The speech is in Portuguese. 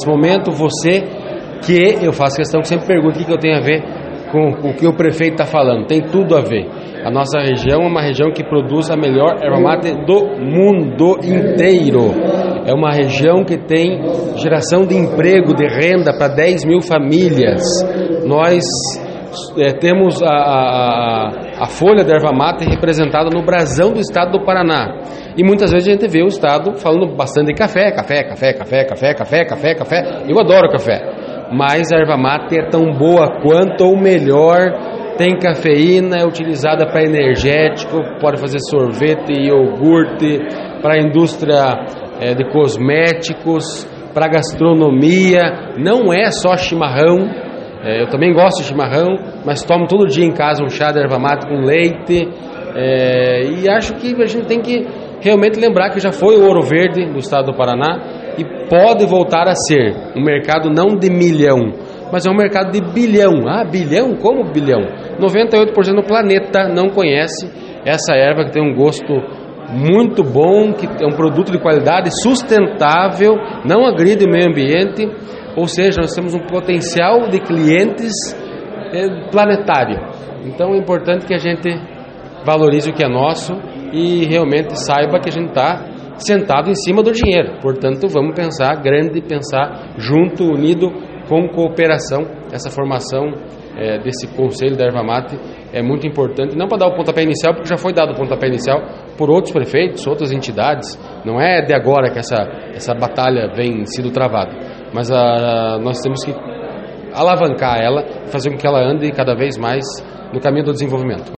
nesse momento, você, que eu faço questão que sempre pergunta o que eu tenho a ver com o que o prefeito está falando. Tem tudo a ver. A nossa região é uma região que produz a melhor erva mate do mundo inteiro. É uma região que tem geração de emprego, de renda para 10 mil famílias. Nós temos a folha de erva mate representada no brasão do estado do Paraná. E muitas vezes a gente vê o estado falando bastante de café. Eu adoro café. Mas a erva mate é tão boa quanto ou melhor. Tem cafeína, é utilizada para energético, pode fazer sorvete, iogurte, para a indústria de cosméticos, para gastronomia. Não é só chimarrão. Eu também gosto de chimarrão, mas tomo todo dia em casa um chá de erva mate com leite. E acho que a gente tem que realmente lembrar que já foi o Ouro Verde do estado do Paraná e pode voltar a ser um mercado não de milhão, mas é um mercado de bilhão. Ah, bilhão? Como bilhão? 98% do planeta não conhece essa erva que tem um gosto muito bom, que é um produto de qualidade sustentável, não agride o meio ambiente, ou seja, nós temos um potencial de clientes planetário. Então é importante que a gente valorize o que é nosso e realmente saiba que a gente está sentado em cima do dinheiro. Portanto, vamos pensar grande, pensar junto, unido, com cooperação. Essa formação desse Conselho da Erva Mate é muito importante, não para dar o pontapé inicial, porque já foi dado o pontapé inicial por outros prefeitos, outras entidades. Não é de agora que essa batalha vem sido travada, mas nós temos que alavancar ela, fazer com que ela ande cada vez mais no caminho do desenvolvimento.